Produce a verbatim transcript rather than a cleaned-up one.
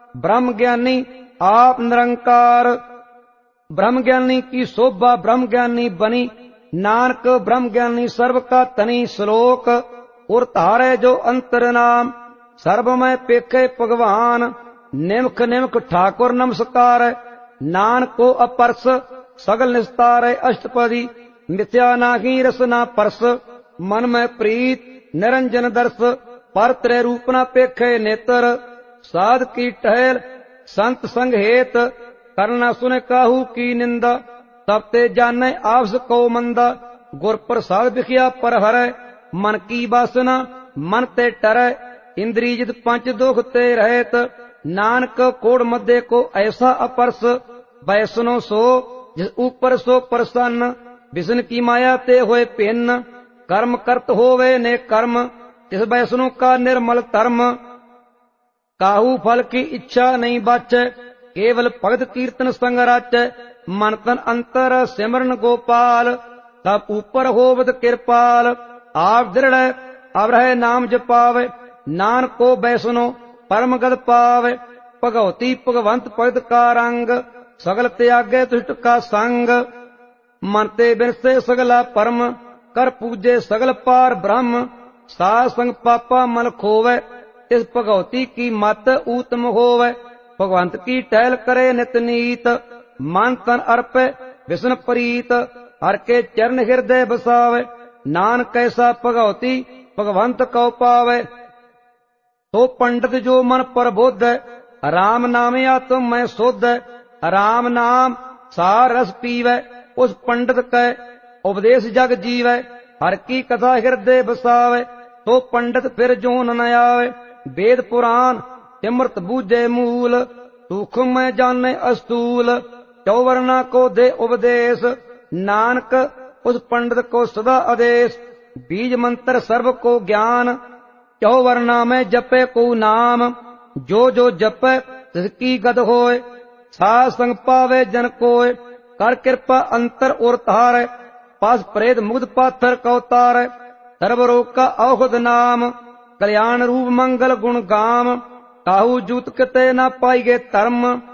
ब्रह्म ज्ञानी आप निरंकार। ब्रह्म ज्ञानी की शोभा ब्रह्म ज्ञानी बनी, नानक ब्रह्म ज्ञानी सर्व का तनी। श्लोक उर धारे जो अंतर नाम, सर्व में पेखे भगवान। निमख निमख ठाकुर नमस्कार, नानक को अपरस सगल निस्तार। अष्टपदी मिथ्या नाही रस ना परस, मन में प्रीत निरंजन दर्श। पर त्रय रूप न पेखे नेत्र, साध की टहल संत संग हेत। करना सुन काहू की निंदा, तब ते जाने आपस को मंदा। गुर प्रसाद बिखिया पर हरै, मन की वासना मन ते टरै। इंद्री जित पंच दुख ते रहत, नानक कोड़ मध्य को ऐसा अपरस। वैष्णो सो जिस ऊपर सो प्रसन्न, विष्णु की माया ते होए भिन्न। कर्म करत होवे ने कर्म, तिस वैष्णु का निर्मल धर्म। काहू फल की इच्छा नहीं बाचै, केवल भगत कीर्तन संग राचै। मन तन अंतर सिमरन गोपाल, तब ऊपर होवत कृपाल। आप दृढ़ अब रहे नाम जपावे, नानक को वैष्णो परम गद पावे। भगवती भगवंत भगत का रंग, सगल त्यागे दुष्ट का संग। मन ते बिरसे सगला परम, कर पूजे सगल पार ब्रह्म। साध संग पापा मल खोवे, इस भगवती की मत उत्तम होवे। भगवंत की टहल करे नित नीत, मन तन अर्पे विष्णु प्रीत। हर के चरण हृदय बसावे, नानक कैसा भगवती भगवंत को पावे। तो पंडित जो मन प्रबुद्ध, राम नाम आत्म में शुद्ध। राम नाम सार रस पीवै, उस पंडित कै उपदेश जग जीवै। हर की कथा हृदय बसावे, तो पंडित फिर जो न आवे। वेद पुराण सिमरत बूझे मूल, सूक्ष्म में जाने अस्तूल। चौवर्णा को दे उपदेश, नानक उस पंडित को सदा आदेश। बीज मंत्र सर्व को ज्ञान, चौवर्णा में जपे को नाम। जो जो जपे तिसकी गद होए, साध संग पावे जन कोय। कर कृपा अंतर और तार, पास प्रेत मुग्ध पाथर को तार। सर्व रोग का औषध नाम, कल्याण रूप मंगल गुण गाम। काहू जूत कते न पाइगे धर्म,